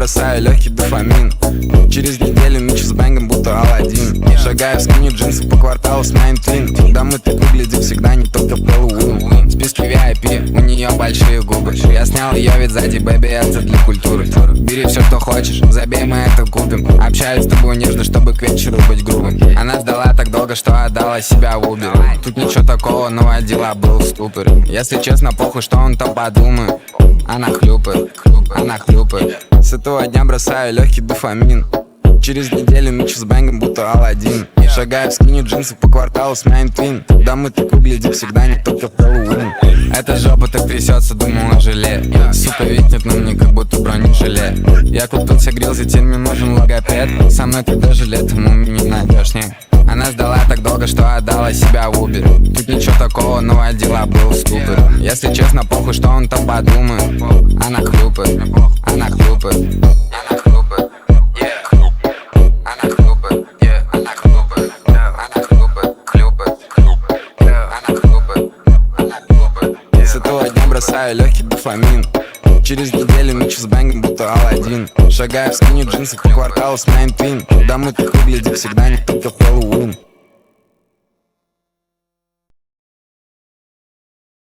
бросаю легкий дофамин. Через неделю мечу с бэнгом, будто Аладдин. Шагаю в скине джинсов по кварталу с моим твин. Когда мы так выглядим, всегда не только в Хэллоуин. Списки VIP, у нее большие губы. Я снял ее вид сзади, бэби, это для культуры. Бери все, что хочешь, забей, мы это купим. Общаюсь с тобой нежно, чтобы к вечеру быть грубым. Она ждала так долго, что отдала себя в Uber. Тут ничего такого, но дела был в ступоре. Если честно, похуй, что он там подумает. Она хлюпает, она хлюпает. С этого дня бросаю легкий дофамин. Через неделю мечу с бэнгом, будто Аладдин. Шагаю в скине джинсов по кварталу с моим твин. Когда мы так выглядим, всегда не только в Хэллоуин. Эта жопа так трясется, думала желе. Сука виснет на мне, как будто бронежилет. Я купился, грелся, теперь мне нужен логопед. Со мной ты даже летом у меня не найдешь, нет. Она ждала так долго, что отдала себя в Uber. Тут ничего такого, но дела был в ступоре. Если честно, похуй, что он там подумает. Она хлюпает, она хлюпает. Она хлюпает, она хлюпает, она хлюпает, она хлюпает, хлюпает, она хлюпает, она хлюпает. С этого дня бросаю легкий дофамин. Через неделю мечу с бэнгом, будто Аладдин. Шагаю в скине джинсов по кварталу с моим твин. Когда мы так выглядим, всегда не только в Хэллоуин.